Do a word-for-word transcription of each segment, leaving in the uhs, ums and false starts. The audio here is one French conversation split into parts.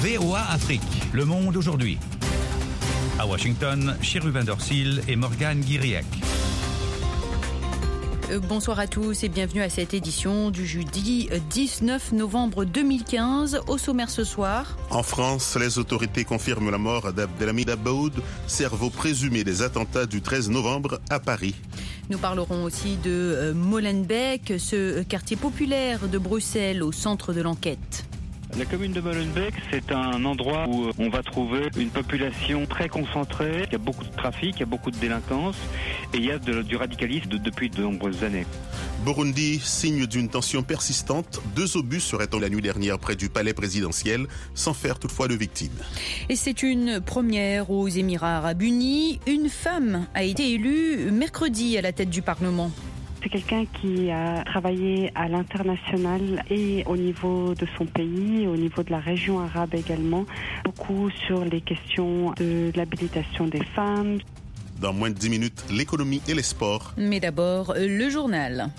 V O A Afrique, Le Monde aujourd'hui. À Washington, Chérubin Dorsil et Morgane Guiriec. Bonsoir à tous et bienvenue à cette édition du jeudi dix-neuf novembre deux mille quinze. Au sommaire ce soir. En France, les autorités confirment la mort d'Abdelhamid Abaoud, cerveau présumé des attentats du treize novembre à Paris. Nous parlerons aussi de Molenbeek, ce quartier populaire de Bruxelles au centre de l'enquête. La commune de Molenbeek, c'est un endroit où on va trouver une population très concentrée, il y a beaucoup de trafic, il y a beaucoup de délinquance et il y a de, du radicalisme de, depuis de nombreuses années. Burundi, signe d'une tension persistante, deux obus seraient tombés la nuit dernière près du palais présidentiel, sans faire toutefois de victimes. Et c'est une première aux Émirats arabes unis. Une femme a été élue mercredi à la tête du Parlement. C'est quelqu'un qui a travaillé à l'international et au niveau de son pays, au niveau de la région arabe également, beaucoup sur les questions de l'habilitation des femmes. Dans moins de dix minutes, l'économie et les sports. Mais d'abord, le journal.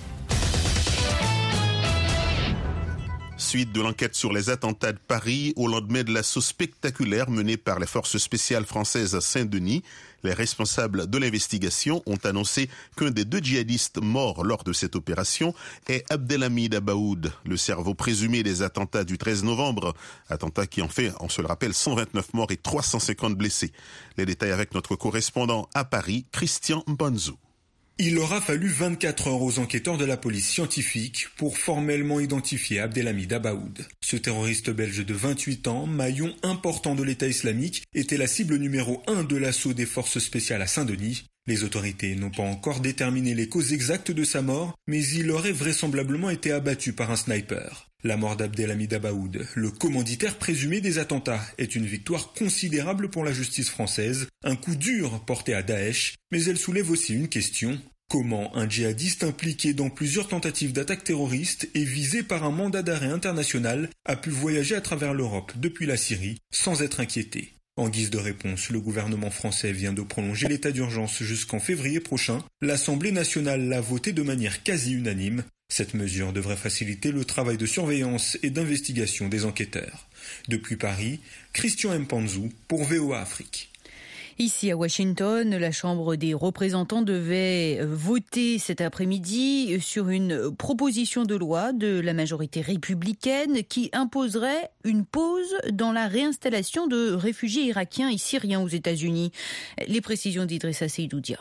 Suite de l'enquête sur les attentats de Paris au lendemain de l'assaut spectaculaire mené par les forces spéciales françaises à Saint-Denis, les responsables de l'investigation ont annoncé qu'un des deux djihadistes morts lors de cette opération est Abdelhamid Abaoud, le cerveau présumé des attentats du treize novembre. Attentats qui en fait, on se le rappelle, cent vingt-neuf morts et trois cent cinquante blessés. Les détails avec notre correspondant à Paris, Christian Mbanzou. Il aura fallu vingt-quatre heures aux enquêteurs de la police scientifique pour formellement identifier Abdelhamid Abaoud. Ce terroriste belge de vingt-huit ans, maillon important de l'État islamique, était la cible numéro un de l'assaut des forces spéciales à Saint-Denis. Les autorités n'ont pas encore déterminé les causes exactes de sa mort, mais il aurait vraisemblablement été abattu par un sniper. La mort d'Abdelhamid Abaoud, le commanditaire présumé des attentats, est une victoire considérable pour la justice française, un coup dur porté à Daesh, mais elle soulève aussi une question. Comment un djihadiste impliqué dans plusieurs tentatives d'attaque terroriste et visé par un mandat d'arrêt international a pu voyager à travers l'Europe depuis la Syrie sans être inquiété? En guise de réponse, le gouvernement français vient de prolonger l'état d'urgence jusqu'en février prochain. L'Assemblée nationale l'a voté de manière quasi unanime. Cette mesure devrait faciliter le travail de surveillance et d'investigation des enquêteurs. Depuis Paris, Christian Mbanzou pour V O A Afrique. Ici à Washington, la Chambre des représentants devait voter cet après-midi sur une proposition de loi de la majorité républicaine qui imposerait une pause dans la réinstallation de réfugiés irakiens et syriens aux États-Unis. Les précisions d'Idrissa Seydoudia.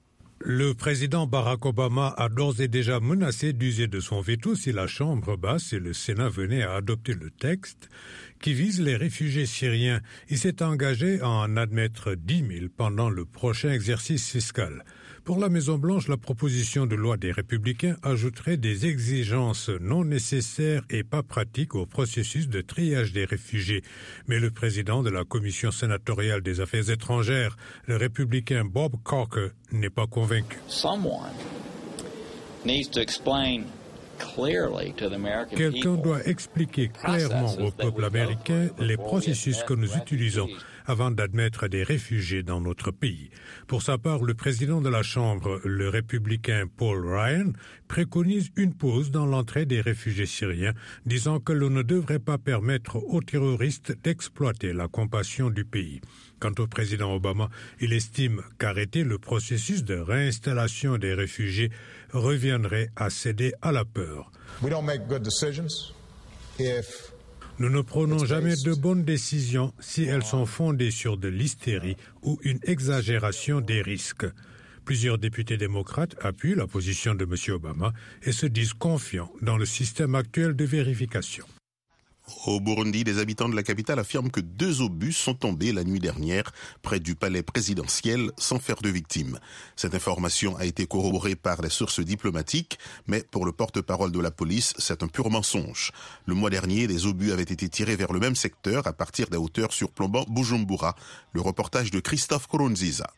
Le président Barack Obama a d'ores et déjà menacé d'user de son veto si la Chambre basse et le Sénat venaient à adopter le texte qui vise les réfugiés syriens. Il s'est engagé à en admettre dix mille pendant le prochain exercice fiscal. Pour la Maison-Blanche, la proposition de loi des Républicains ajouterait des exigences non nécessaires et pas pratiques au processus de triage des réfugiés. Mais le président de la Commission sénatoriale des Affaires étrangères, le républicain Bob Corker, n'est pas convaincu. Someone needs to explain Quelqu'un doit expliquer clairement au peuple américain les processus que nous utilisons avant d'admettre des réfugiés dans notre pays. Pour sa part, le président de la Chambre, le républicain Paul Ryan, préconise une pause dans l'entrée des réfugiés syriens, disant que l'on ne devrait pas permettre aux terroristes d'exploiter la compassion du pays. Quant au président Obama, il estime qu'arrêter le processus de réinstallation des réfugiés reviendrait à céder à la peur. Nous ne prenons jamais de bonnes décisions si elles sont fondées sur de l'hystérie ou une exagération des risques. Plusieurs députés démocrates appuient la position de M. Obama et se disent confiants dans le système actuel de vérification. Au Burundi, les habitants de la capitale affirment que deux obus sont tombés la nuit dernière près du palais présidentiel sans faire de victimes. Cette information a été corroborée par les sources diplomatiques, mais pour le porte-parole de la police, c'est un pur mensonge. Le mois dernier, des obus avaient été tirés vers le même secteur à partir des hauteurs surplombant Bujumbura. Le reportage de Christophe Koronziza.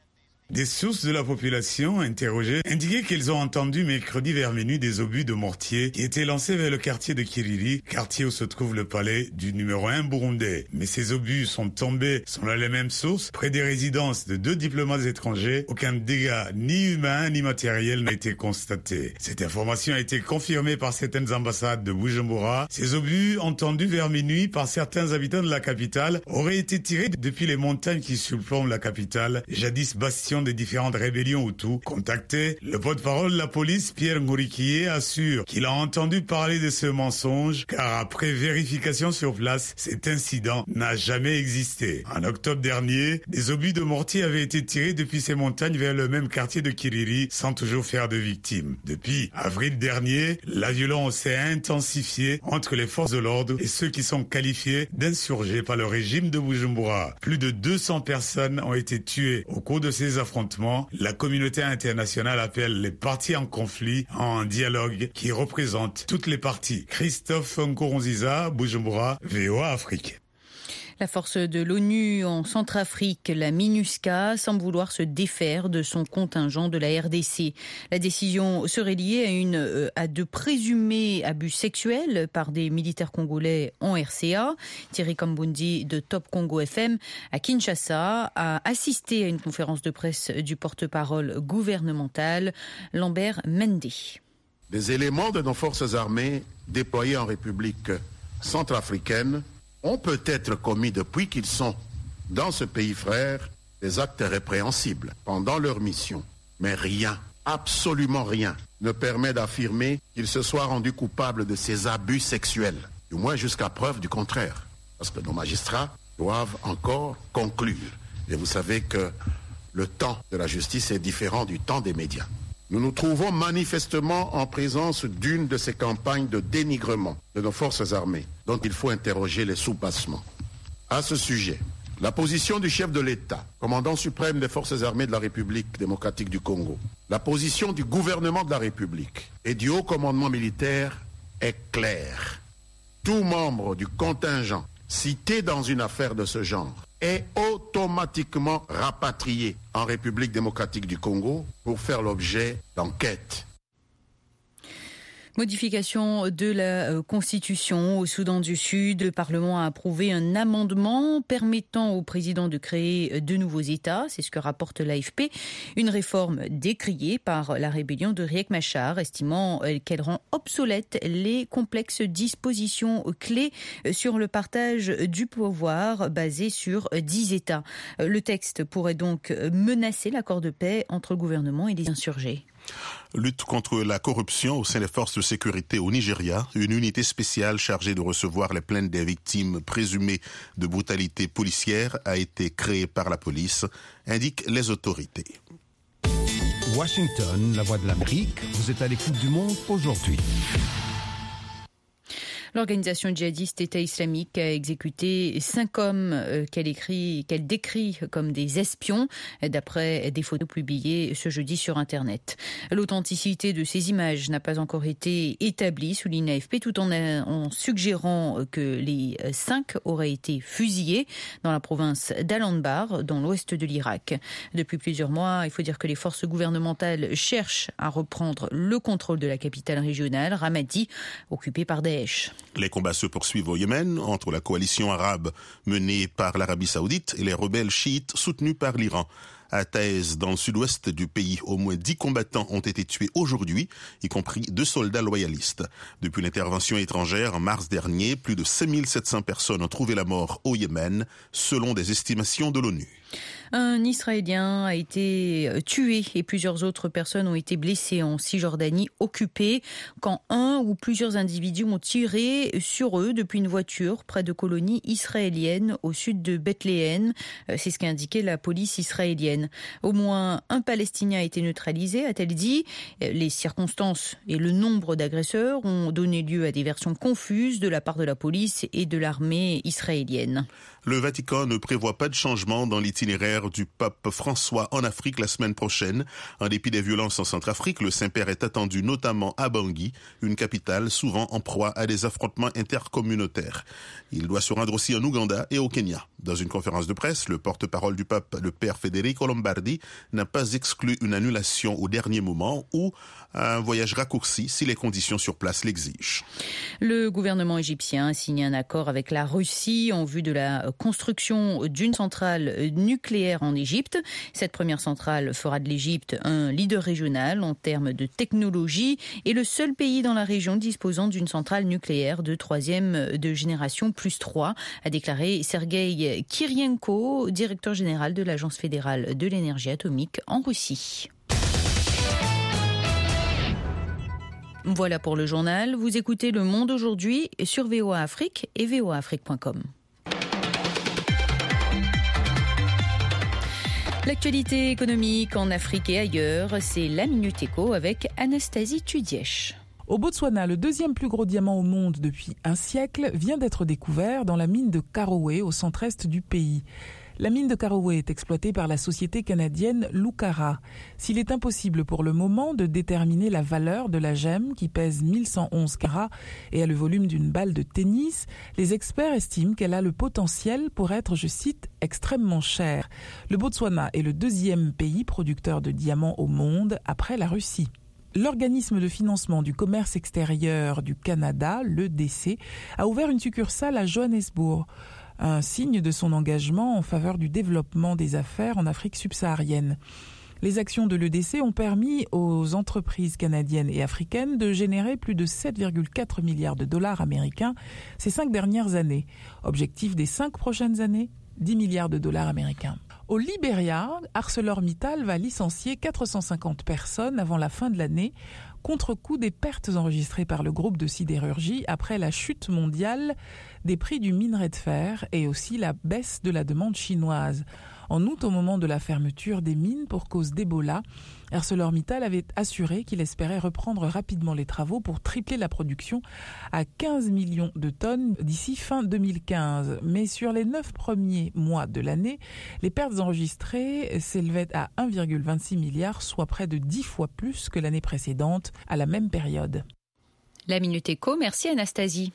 Des sources de la population interrogées indiquaient qu'ils ont entendu mercredi vers minuit des obus de mortier qui étaient lancés vers le quartier de Kiriri, quartier où se trouve le palais du numéro un burundais. Mais ces obus sont tombés, selon les mêmes sources, près des résidences de deux diplomates étrangers. Aucun dégât ni humain ni matériel n'a été constaté. Cette information a été confirmée par certaines ambassades de Bujumbura. Ces obus, entendus vers minuit par certains habitants de la capitale, auraient été tirés depuis les montagnes qui surplombent la capitale, jadis bastion des différentes rébellions Hutus. Contacté, le porte-parole de la police, Pierre Ngurikiye, assure qu'il a entendu parler de ce mensonge, car après vérification sur place, cet incident n'a jamais existé. En octobre dernier, des obus de mortier avaient été tirés depuis ces montagnes vers le même quartier de Kiriri, sans toujours faire de victimes. Depuis avril dernier, la violence s'est intensifiée entre les forces de l'ordre et ceux qui sont qualifiés d'insurgés par le régime de Bujumbura. Plus de deux cents personnes ont été tuées au cours de ces affrontements. La communauté internationale appelle les parties en conflit en dialogue qui représente toutes les parties. Christophe Nkurunziza, Bujumbura, V O A Afrique. La force de l'ONU en Centrafrique, la MINUSCA, semble vouloir se défaire de son contingent de la R D C. La décision serait liée à, une, à de présumés abus sexuels par des militaires congolais en R C A. Thierry Kambundi de Top Congo F M à Kinshasa a assisté à une conférence de presse du porte-parole gouvernemental, Lambert Mende. Des éléments de nos forces armées déployés en République centrafricaine ont peut-être commis depuis qu'ils sont dans ce pays frère des actes répréhensibles pendant leur mission. Mais rien, absolument rien, ne permet d'affirmer qu'ils se soient rendus coupables de ces abus sexuels, du moins jusqu'à preuve du contraire. Parce que nos magistrats doivent encore conclure. Et vous savez que le temps de la justice est différent du temps des médias. Nous nous trouvons manifestement en présence d'une de ces campagnes de dénigrement de nos forces armées, dont il faut interroger les soupassements. À ce sujet, la position du chef de l'État, commandant suprême des forces armées de la République démocratique du Congo, la position du gouvernement de la République et du haut commandement militaire est claire. Tout membre du contingent cité dans une affaire de ce genre est automatiquement rapatrié en République démocratique du Congo pour faire l'objet d'enquêtes. Modification de la Constitution au Soudan du Sud. Le Parlement a approuvé un amendement permettant au président de créer de nouveaux États. C'est ce que rapporte l'A F P. Une réforme décriée par la rébellion de Riek Machar, estimant qu'elle rend obsolètes les complexes dispositions clés sur le partage du pouvoir basé sur dix États. Le texte pourrait donc menacer l'accord de paix entre le gouvernement et les insurgés. Lutte contre la corruption au sein des forces de sécurité au Nigeria. Une unité spéciale chargée de recevoir les plaintes des victimes présumées de brutalité policière a été créée par la police, indiquent les autorités. Washington, la voix de l'Amérique, vous êtes à l'écoute du monde aujourd'hui. L'organisation djihadiste État islamique a exécuté cinq hommes qu'elle, écrit, qu'elle décrit comme des espions, d'après des photos publiées ce jeudi sur Internet. L'authenticité de ces images n'a pas encore été établie, souligne l'A F P, tout en, en suggérant que les cinq auraient été fusillés dans la province d'Al-Anbar, dans l'ouest de l'Irak. Depuis plusieurs mois, il faut dire que les forces gouvernementales cherchent à reprendre le contrôle de la capitale régionale, Ramadi, occupée par Daesh. Les combats se poursuivent au Yémen entre la coalition arabe menée par l'Arabie saoudite et les rebelles chiites soutenus par l'Iran. À Taïz, dans le sud-ouest du pays, au moins dix combattants ont été tués aujourd'hui, y compris deux soldats loyalistes. Depuis l'intervention étrangère en mars dernier, plus de cinq mille sept cents personnes ont trouvé la mort au Yémen, selon des estimations de l'ONU. Un Israélien a été tué et plusieurs autres personnes ont été blessées en Cisjordanie occupée quand un ou plusieurs individus ont tiré sur eux depuis une voiture près de colonies israéliennes au sud de Bethléem. C'est ce qu'a indiqué la police israélienne. Au moins un Palestinien a été neutralisé, a-t-elle dit. Les circonstances et le nombre d'agresseurs ont donné lieu à des versions confuses de la part de la police et de l'armée israélienne. Le Vatican ne prévoit pas de changement dans l'itinéraire du pape François en Afrique la semaine prochaine. En dépit des violences en Centrafrique, le Saint-Père est attendu notamment à Bangui, une capitale souvent en proie à des affrontements intercommunautaires. Il doit se rendre aussi en Ouganda et au Kenya. Dans une conférence de presse, le porte-parole du pape, le père Federico Lombardi, n'a pas exclu une annulation au dernier moment ou un voyage raccourci si les conditions sur place l'exigent. Le gouvernement égyptien a signé un accord avec la Russie en vue de la construction d'une centrale nucléaire en Égypte. Cette première centrale fera de l'Égypte un leader régional en termes de technologie et le seul pays dans la région disposant d'une centrale nucléaire de troisième de génération plus trois, a déclaré Sergueï Kirienko, directeur général de l'Agence fédérale de l'énergie atomique en Russie. Voilà pour le journal. Vous écoutez Le Monde aujourd'hui sur V O A Afrique et v o a afrique point com. L'actualité économique en Afrique et ailleurs, c'est la Minute Éco avec Anastasie Tudièche. Au Botswana, le deuxième plus gros diamant au monde depuis un siècle vient d'être découvert dans la mine de Karowe au centre-est du pays. La mine de Karowe est exploitée par la société canadienne Lucara. S'il est impossible pour le moment de déterminer la valeur de la gemme qui pèse mille cent onze carats et a le volume d'une balle de tennis, les experts estiment qu'elle a le potentiel pour être, je cite, extrêmement chère. Le Botswana est le deuxième pays producteur de diamants au monde après la Russie. L'organisme de financement du commerce extérieur du Canada, l'E D C, a ouvert une succursale à Johannesburg, un signe de son engagement en faveur du développement des affaires en Afrique subsaharienne. Les actions de l'E D C ont permis aux entreprises canadiennes et africaines de générer plus de sept virgule quatre milliards de dollars américains ces cinq dernières années. Objectif des cinq prochaines années, dix milliards de dollars américains. Au Libéria, ArcelorMittal va licencier quatre cent cinquante personnes avant la fin de l'année, contre-coup des pertes enregistrées par le groupe de sidérurgie après la chute mondiale des prix du minerai de fer et aussi la baisse de la demande chinoise. En août, au moment de la fermeture des mines pour cause d'Ebola, ArcelorMittal avait assuré qu'il espérait reprendre rapidement les travaux pour tripler la production à quinze millions de tonnes d'ici fin deux mille quinze. Mais sur les neuf premiers mois de l'année, les pertes enregistrées s'élevaient à un virgule vingt-six milliard, soit près de dix fois plus que l'année précédente à la même période. La Minute Éco, merci Anastasie.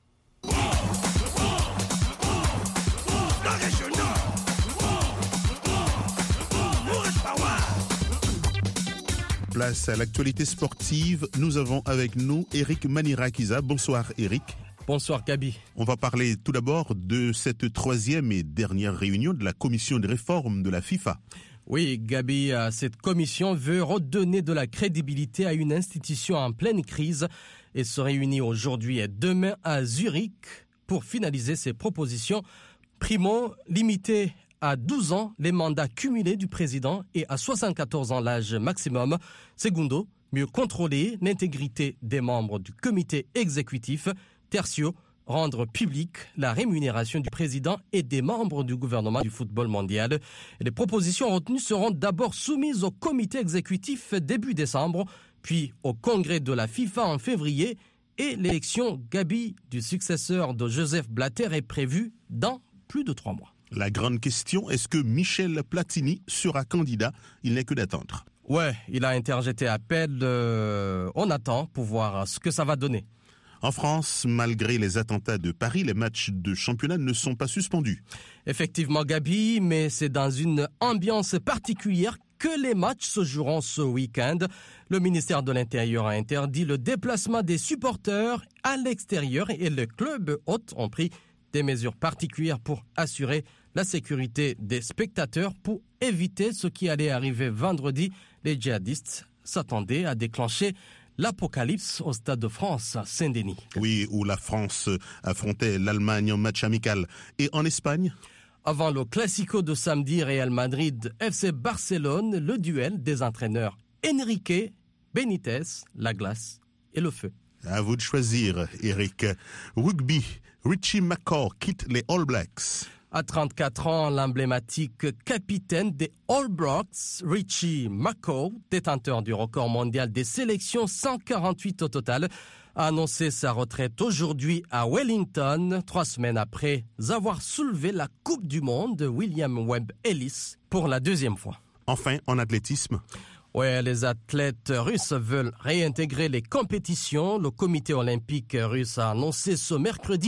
Place à l'actualité sportive. Nous avons avec nous Eric Manirakiza. Bonsoir Eric. Bonsoir Gabi. On va parler tout d'abord de cette troisième et dernière réunion de la commission de réforme de la FIFA. Oui Gabi, cette commission veut redonner de la crédibilité à une institution en pleine crise et se réunit aujourd'hui et demain à Zurich pour finaliser ses propositions. Primo, limiter à douze ans les mandats cumulés du président et à soixante-quatorze ans l'âge maximum. Secondo, mieux contrôler l'intégrité des membres du comité exécutif. Tertio, rendre publique la rémunération du président et des membres du gouvernement du football mondial. Les propositions retenues seront d'abord soumises au comité exécutif début décembre, puis au congrès de la FIFA en février et l'élection Gabi du successeur de Joseph Blatter est prévue dans plus de trois mois. La grande question, est-ce que Michel Platini sera candidat? Il n'est que d'attendre. Ouais, il a interjeté appel. Euh, on attend pour voir ce que ça va donner. En France, malgré les attentats de Paris, les matchs de championnat ne sont pas suspendus. Effectivement, Gabi, mais c'est dans une ambiance particulière que les matchs se joueront ce week-end. Le ministère de l'Intérieur a interdit le déplacement des supporters à l'extérieur et les clubs hôtes ont pris des mesures particulières pour assurer la sécurité des spectateurs pour éviter ce qui allait arriver vendredi. Les djihadistes s'attendaient à déclencher l'apocalypse au Stade de France à Saint-Denis. Oui, où la France affrontait l'Allemagne en match amical. Et en Espagne ? Avant le Classico de samedi, Real Madrid F C Barcelone, le duel des entraîneurs Enrique, Benitez, la glace et le feu. À vous de choisir, Eric. Rugby, Richie McCaw quitte les All Blacks. À trente-quatre ans, l'emblématique capitaine des All Blacks, Richie McCaw, détenteur du record mondial des sélections, cent quarante-huit au total, a annoncé sa retraite aujourd'hui à Wellington, trois semaines après avoir soulevé la Coupe du Monde de William Webb Ellis pour la deuxième fois. Enfin, en athlétisme. Ouais, les athlètes russes veulent réintégrer les compétitions. Le comité olympique russe a annoncé ce mercredi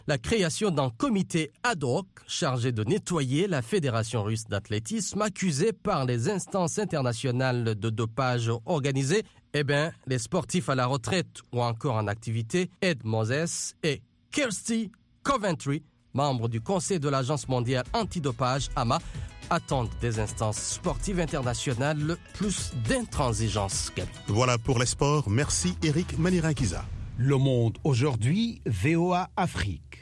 la création d'un comité ad hoc chargé de nettoyer la Fédération russe d'athlétisme accusée par les instances internationales de dopage organisé. Eh bien, les sportifs à la retraite ou encore en activité, Ed Moses et Kirsty Coventry, membres du Conseil de l'Agence mondiale antidopage, A M A, attendent des instances sportives internationales plus d'intransigeance. Voilà pour les sports. Merci Eric Manirinkiza. Le Monde aujourd'hui, V O A Afrique.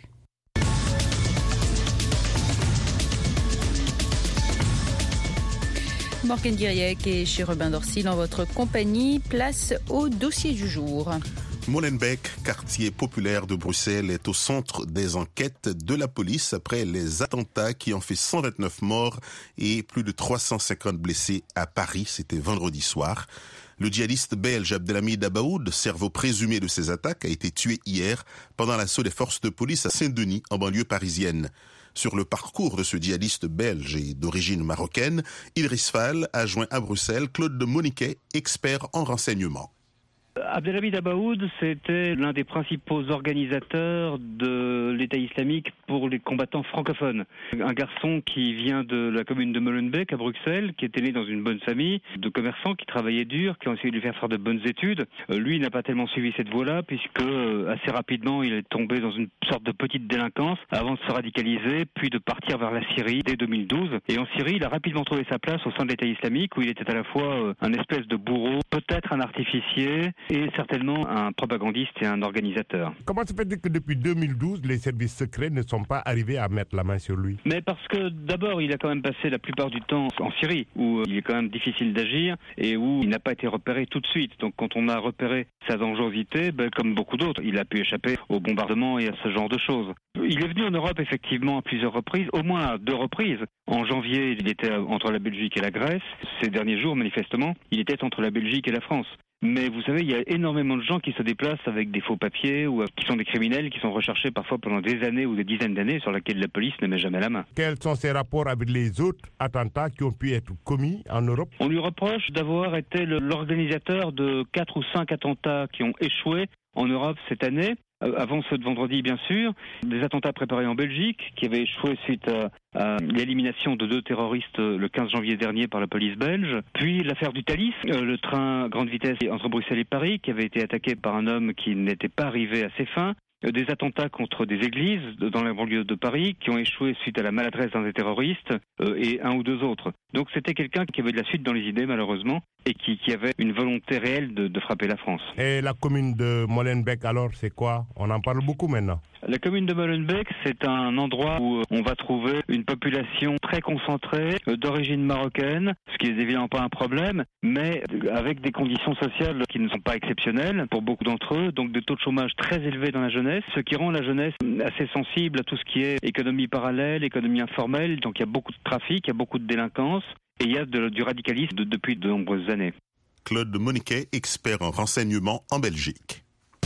Morgane Guiriec et Chérubin Dorsil en votre compagnie. Place au dossier du jour. Molenbeek, quartier populaire de Bruxelles, est au centre des enquêtes de la police après les attentats qui ont fait cent vingt-neuf morts et plus de trois cent cinquante blessés à Paris. C'était vendredi soir. Le djihadiste belge Abdelhamid Abaoud, cerveau présumé de ces attaques, a été tué hier pendant l'assaut des forces de police à Saint-Denis, en banlieue parisienne. Sur le parcours de ce djihadiste belge et d'origine marocaine, Idriss Fall a joint à Bruxelles Claude de Moniquet, expert en renseignement. Abdelhamid Abaoud, c'était l'un des principaux organisateurs de l'État islamique pour les combattants francophones. Un garçon qui vient de la commune de Molenbeek à Bruxelles, qui était né dans une bonne famille de commerçants qui travaillaient dur, qui ont essayé de lui faire faire de bonnes études. Lui n'a pas tellement suivi cette voie-là, puisque assez rapidement il est tombé dans une sorte de petite délinquance avant de se radicaliser, puis de partir vers la Syrie dès deux mille douze. Et en Syrie, il a rapidement trouvé sa place au sein de l'État islamique, où il était à la fois un espèce de bourreau, peut-être un artificier, et certainement un propagandiste et un organisateur. Comment se fait-il que depuis deux mille douze, les services secrets ne sont pas arrivés à mettre la main sur lui? Mais parce que d'abord, il a quand même passé la plupart du temps en Syrie, où il est quand même difficile d'agir et où il n'a pas été repéré tout de suite. Donc quand on a repéré sa dangerosité, ben, comme beaucoup d'autres, il a pu échapper au bombardement et à ce genre de choses. Il est venu en Europe effectivement à plusieurs reprises, au moins à deux reprises. En janvier, il était entre la Belgique et la Grèce. Ces derniers jours, manifestement, il était entre la Belgique et la France. Mais vous savez, il y a énormément de gens qui se déplacent avec des faux papiers ou qui sont des criminels qui sont recherchés parfois pendant des années ou des dizaines d'années sur lesquels la police ne met jamais la main. Quels sont ses rapports avec les autres attentats qui ont pu être commis en Europe? On lui reproche d'avoir été le, l'organisateur de quatre ou cinq attentats qui ont échoué en Europe cette année. Avant ceux de vendredi, bien sûr, des attentats préparés en Belgique qui avaient échoué suite à, à l'élimination de deux terroristes le quinze janvier dernier par la police belge. Puis l'affaire du Thalys, euh, le train grande vitesse entre Bruxelles et Paris qui avait été attaqué par un homme qui n'était pas arrivé à ses fins. Des attentats contre des églises dans la banlieue de Paris qui ont échoué suite à la maladresse d'un des terroristes euh, et un ou deux autres. Donc c'était quelqu'un qui avait de la suite dans les idées malheureusement et qui, qui avait une volonté réelle de, de frapper la France. Et la commune de Molenbeek alors c'est quoi? On en parle beaucoup maintenant. La commune de Molenbeek, c'est un endroit où on va trouver une population très concentrée d'origine marocaine, ce qui n'est évidemment pas un problème, mais avec des conditions sociales qui ne sont pas exceptionnelles pour beaucoup d'entre eux, donc des taux de chômage très élevés dans la jeunesse, ce qui rend la jeunesse assez sensible à tout ce qui est économie parallèle, économie informelle, donc il y a beaucoup de trafic, il y a beaucoup de délinquance, et il y a de, du radicalisme de, depuis de nombreuses années. Claude de Moniquet, expert en renseignement en Belgique.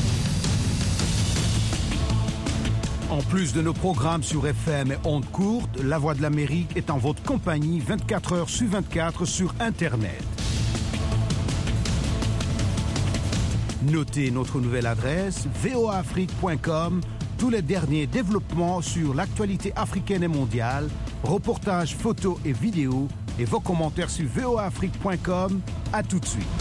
En plus de nos programmes sur F M et ondes courtes, La Voix de l'Amérique est en votre compagnie vingt-quatre heures sur vingt-quatre sur Internet. Notez notre nouvelle adresse v o a afrique point com, tous les derniers développements sur l'actualité africaine et mondiale, reportages, photos et vidéos, et vos commentaires sur v o a afrique point com. À tout de suite.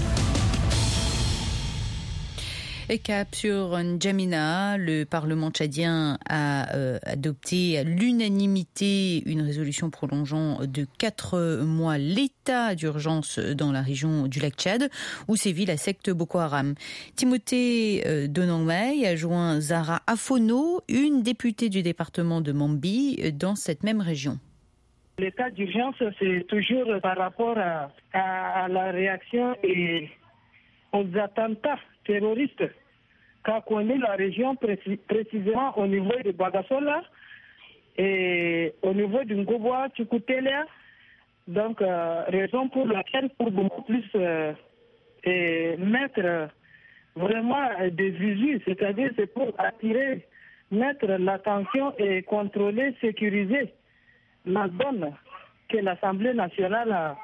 Et cap sur N'Djamena, le Parlement tchadien a euh, adopté à l'unanimité une résolution prolongeant de quatre mois l'état d'urgence dans la région du lac Tchad, où sévit la secte Boko Haram. Timothée euh, Donangmei a joint Zara Afono, une députée du département de Mambi, dans cette même région. L'état d'urgence, c'est toujours par rapport à, à, à la réaction et aux attentats terroristes qu'a connu la région précis, précisément au niveau de Bagasola et au niveau du Ngoboa, Tchoukoutélea. Donc, euh, raison pour laquelle, pour beaucoup plus euh, et mettre vraiment des visus, c'est-à-dire c'est pour attirer, mettre l'attention et contrôler, sécuriser la zone que l'Assemblée nationale a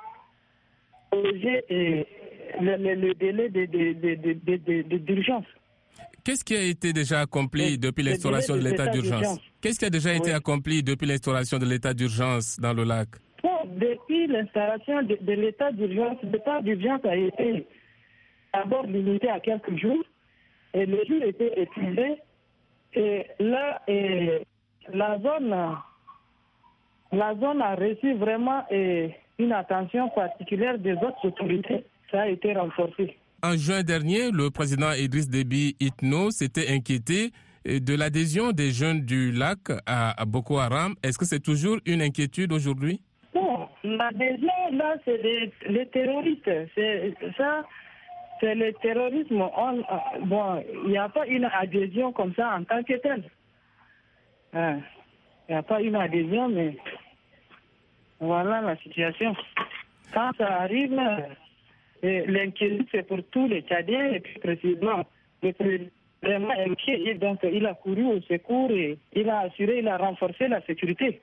posée et le, le, le délai de, de, de, de, de, de, d'urgence. qu'est-ce qui a été déjà accompli depuis l'instauration de l'état d'urgence? Qu'est-ce qui a déjà été accompli depuis l'instauration de l'état d'urgence dans le lac? Bon, depuis l'installation de, de l'état d'urgence, l'état d'urgence a été d'abord limité à quelques jours et les jours étaient épuisés. Et là, et la zone, la zone a reçu vraiment et, une attention particulière des autres autorités. Ça a été renforcé. En juin dernier, le président Idriss Déby Itno s'était inquiété de l'adhésion des jeunes du lac à Boko Haram. Est-ce que c'est toujours une inquiétude aujourd'hui? Non, l'adhésion, là, c'est les, les terroristes. C'est ça, c'est le terrorisme. On, bon, il n'y a pas une adhésion comme ça en tant que telle. Il n'y a pas une adhésion, mais voilà la situation. Quand ça arrive, l'inquiétude, c'est pour tous les Tchadiens, et puis précisément, le président vraiment inquiet, et donc il a couru au secours et il a assuré, il a renforcé la sécurité.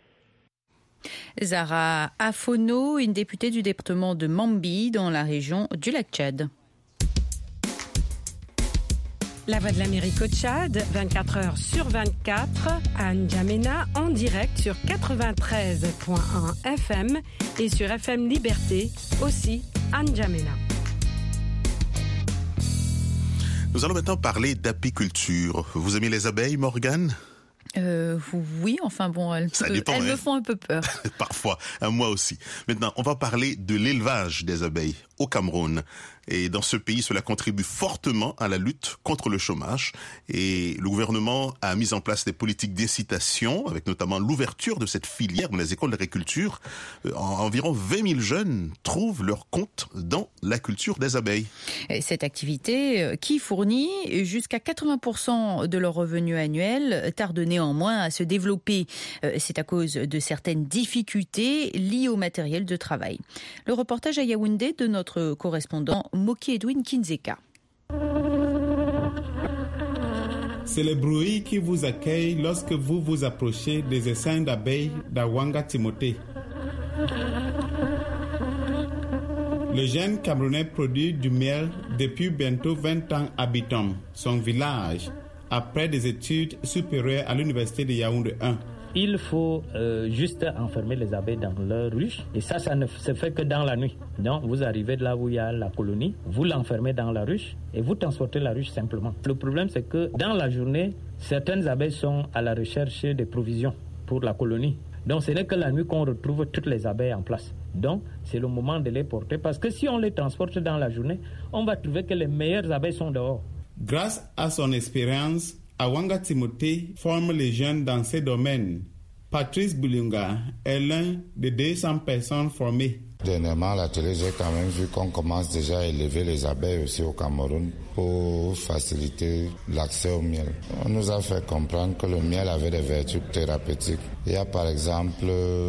Zahra Afono, une députée du département de Mambi, dans la région du lac Tchad. La Voix de l'Amérique au Tchad, vingt-quatre heures sur vingt-quatre, à N'Djamena, en direct sur quatre-vingt-treize virgule un F M et sur F M Liberté, aussi à N'Djamena. Nous allons maintenant parler d'apiculture. Vous aimez les abeilles, Morgane? Euh, oui, enfin bon, elles, Ça peut, dépend, elles hein. me font un peu peur. Parfois, à moi aussi. Maintenant, on va parler de l'élevage des abeilles au Cameroun. Et dans ce pays, cela contribue fortement à la lutte contre le chômage. Et le gouvernement a mis en place des politiques d'incitation, avec notamment l'ouverture de cette filière dans les écoles d'agriculture. Environ vingt mille jeunes trouvent leur compte dans la culture des abeilles. Et cette activité, qui fournit jusqu'à quatre-vingts pour cent de leurs revenus annuels, tarde néanmoins à se développer. C'est à cause de certaines difficultés liées au matériel de travail. Le reportage à Yaoundé de notre correspondant Moki Edwin Kinzeka. C'est le bruit qui vous accueille lorsque vous vous approchez des essaims d'abeilles d'Awanga Timothée. Le jeune Camerounais produit du miel depuis bientôt vingt ans à Bitom, son village, après des études supérieures à l'université de Yaoundé un. Il faut euh, juste enfermer les abeilles dans leur ruche. Et ça, ça ne se fait que dans la nuit. Donc, vous arrivez de là où il y a la colonie, vous l'enfermez dans la ruche et vous transportez la ruche simplement. Le problème, c'est que dans la journée, certaines abeilles sont à la recherche des provisions pour la colonie. Donc, ce n'est que la nuit qu'on retrouve toutes les abeilles en place. Donc, c'est le moment de les porter. Parce que si on les transporte dans la journée, on va trouver que les meilleures abeilles sont dehors. Grâce à son expérience, Awanga Timothée forme les jeunes dans ces domaines. Patrice Boulunga est l'un des deux cents personnes formées. Dernièrement, à la télé, j'ai quand même vu qu'on commence déjà à élever les abeilles aussi au Cameroun pour faciliter l'accès au miel. On nous a fait comprendre que le miel avait des vertus thérapeutiques. Il y a par exemple,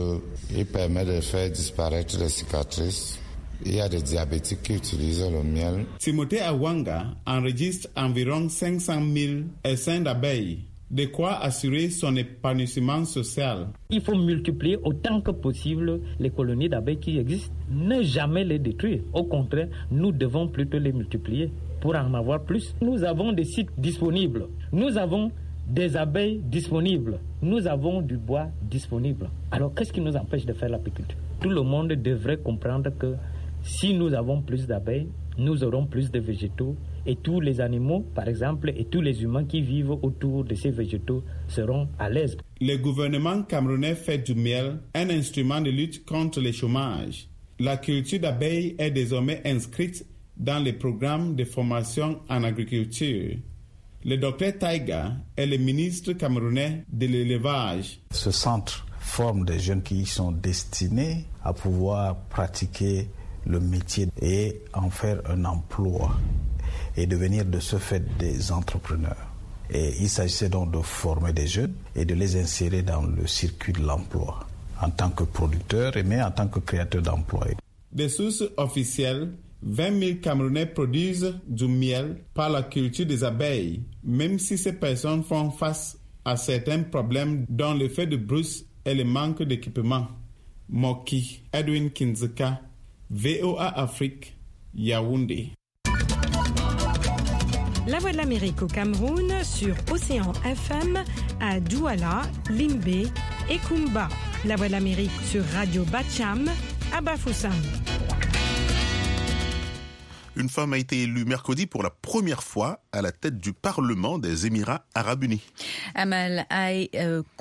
il permet de faire disparaître les cicatrices. Il y a des diabétiques qui utilisent le miel. Timothée Awanga enregistre environ cinq cent mille essaims d'abeilles, de quoi assurer son épanouissement social. Il faut multiplier autant que possible les colonies d'abeilles qui existent. Ne jamais les détruire. Au contraire, nous devons plutôt les multiplier pour en avoir plus. Nous avons des sites disponibles. Nous avons des abeilles disponibles. Nous avons du bois disponible. Alors, qu'est-ce qui nous empêche de faire l'apiculture? Tout le monde devrait comprendre que si nous avons plus d'abeilles, nous aurons plus de végétaux et tous les animaux, par exemple, et tous les humains qui vivent autour de ces végétaux seront à l'aise. Le gouvernement camerounais fait du miel un instrument de lutte contre le chômage. La culture d'abeilles est désormais inscrite dans les programmes de formation en agriculture. Le docteur Taïga est le ministre camerounais de l'élevage. Ce centre forme des jeunes qui sont destinés à pouvoir pratiquer le métier et en faire un emploi et devenir de ce fait des entrepreneurs. Et il s'agissait donc de former des jeunes et de les insérer dans le circuit de l'emploi en tant que producteurs mais en tant que créateurs d'emplois. Des sources officielles, vingt mille Camerounais produisent du miel par la culture des abeilles, même si ces personnes font face à certains problèmes dont le fait de brousse et le manque d'équipement. Moki Edwin Kinzeka, V O A Afrique, Yaoundé. La Voix de l'Amérique au Cameroun sur Océan F M à Douala, Limbe et Kumba. La Voix de l'Amérique sur Radio Bacham à Bafoussam. Une femme a été élue mercredi pour la première fois à la tête du Parlement des Émirats arabes unis. Amal Aï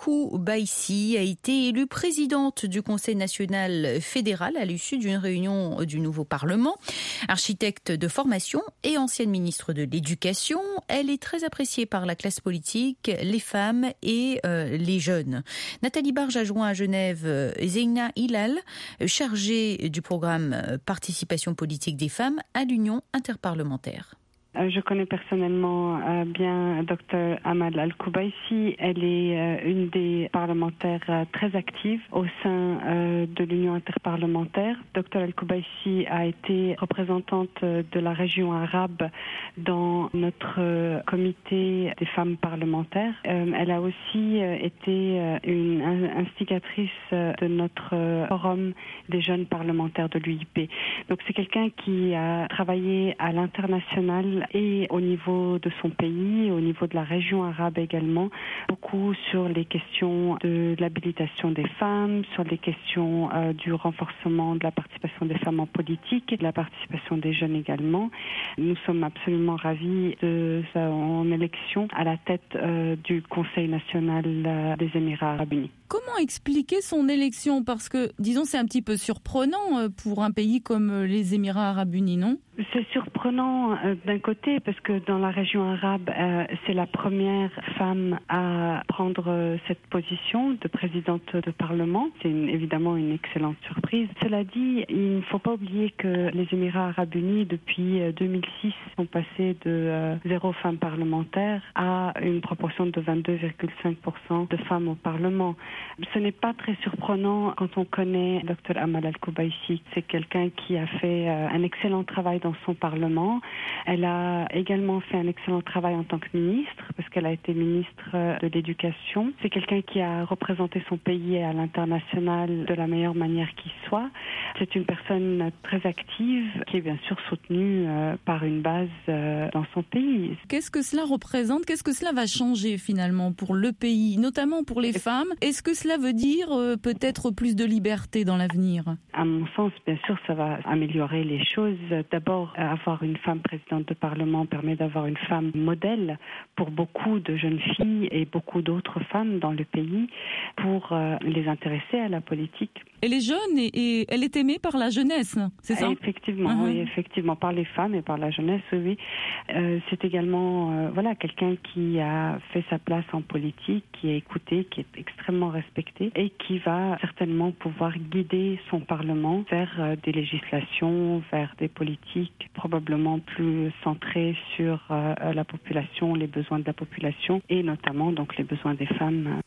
Koubaïsi a été élue présidente du Conseil national fédéral à l'issue d'une réunion du nouveau Parlement. Architecte de formation et ancienne ministre de l'Éducation, elle est très appréciée par la classe politique, les femmes et euh, les jeunes. Nathalie Barge a joint à Genève Zeina Hilal, chargée du programme Participation politique des femmes à l'Union interparlementaire. Je connais personnellement euh, bien Dr Amal Al-Koubaïsi. Elle est euh, une des parlementaires euh, très actives au sein euh, de l'Union interparlementaire. Dr Al-Koubaïsi a été représentante de la région arabe dans notre euh, comité des femmes parlementaires. Euh, elle a aussi euh, été euh, une instigatrice euh, de notre euh, forum des jeunes parlementaires de l'U I P. Donc c'est quelqu'un qui a travaillé à l'international et au niveau de son pays, au niveau de la région arabe également, beaucoup sur les questions de l'habilitation des femmes, sur les questions euh, du renforcement de la participation des femmes en politique et de la participation des jeunes également. Nous sommes absolument ravis de son élection à la tête euh, du Conseil national euh, des Émirats arabes unis. Comment expliquer son élection ? Parce que, disons, c'est un petit peu surprenant pour un pays comme les Émirats arabes unis, non ? C'est surprenant euh, d'un côté parce que dans la région arabe, euh, c'est la première femme à prendre euh, cette position de présidente de Parlement. C'est une, évidemment une excellente surprise. Cela dit, il ne faut pas oublier que les Émirats arabes unis, depuis euh, deux mille six, sont passés de euh, zéro femme parlementaire à une proportion de vingt-deux virgule cinq pour cent de femmes au Parlement. Ce n'est pas très surprenant quand on connaît Dr Amal Al-Koubaïsi. C'est quelqu'un qui a fait euh, un excellent travail dans son Parlement. Elle a également fait un excellent travail en tant que ministre, parce qu'elle a été ministre de l'Éducation. C'est quelqu'un qui a représenté son pays à l'international de la meilleure manière qui soit. C'est une personne très active, qui est bien sûr soutenue euh, par une base euh, dans son pays. Qu'est-ce que cela représente ? Qu'est-ce que cela va changer finalement pour le pays, notamment pour les femmes ? Est-ce que cela veut dire euh, peut-être plus de liberté dans l'avenir ? À mon sens, bien sûr, ça va améliorer les choses. D'abord, avoir une femme présidente de Parlement permet d'avoir une femme modèle pour beaucoup de jeunes filles et beaucoup d'autres femmes dans le pays pour euh, les intéresser à la politique. Elle est jeune et, et elle est aimée par la jeunesse, c'est ça ? Effectivement, uh-huh. oui, effectivement, par les femmes et par la jeunesse, oui. Euh, c'est également euh, voilà, quelqu'un qui a fait sa place en politique, qui est écouté, qui est extrêmement respecté et qui va certainement pouvoir guider son Parlement vers euh, des législations, vers des politiques probablement plus centrées sur euh, la population, les besoins de la population et notamment donc les besoins des femmes.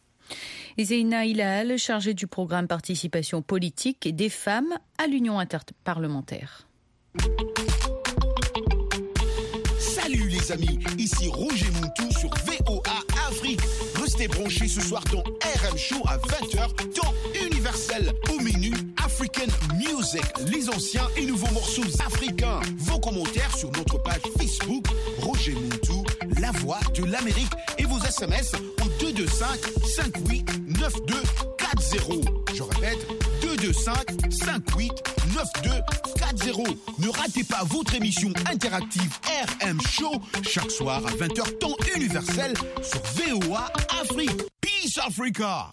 Zeina Hilal, chargée du programme Participation politique des femmes à l'Union interparlementaire. Salut les amis, ici Roger Moutou sur V O A Afrique. Restez branchés ce soir dans R M Show à vingt heures, temps universel. Au menu, African Music, les anciens et nouveaux morceaux africains. Vos commentaires sur notre page Facebook, Roger Moutou, la voix de l'Amérique. Et vos S M S au deux deux cinq, cinq huit, neuf deux quatre zéro. Je répète, deux deux cinq, cinq huit, neuf deux quatre zéro. Ne ratez pas votre émission interactive R M Show chaque soir à vingt heures temps universel sur V O A Afrique. Peace Africa!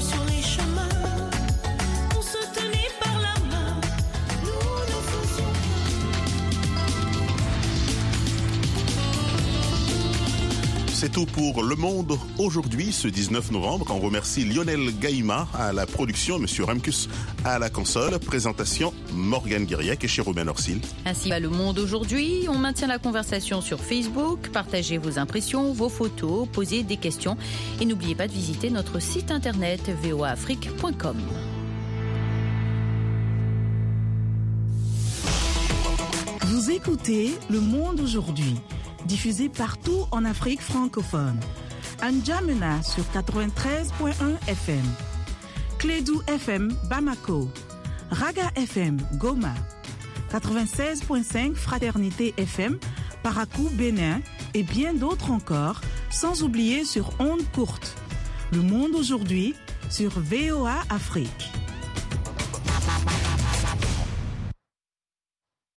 On se tenait par la main, nous ne faisions C'est tout pour Le Monde aujourd'hui, ce dix-neuf novembre. On remercie Lionel Gaïma à la production, Monsieur Remkus à la console. Présentation, Morgane Guiriec et Chérubin Orsil. Ainsi va Le Monde aujourd'hui. On maintient la conversation sur Facebook. Partagez vos impressions, vos photos, posez des questions. Et n'oubliez pas de visiter notre site internet v o a afrique point com. Vous écoutez Le Monde aujourd'hui, diffusé partout en Afrique francophone. N'Djamena sur quatre-vingt-treize point un F M, Clédou F M Bamako, Raga F M Goma, quatre-vingt-seize point cinq Fraternité F M Parakou Bénin et bien d'autres encore, sans oublier sur ondes courtes. Le Monde aujourd'hui sur V O A Afrique.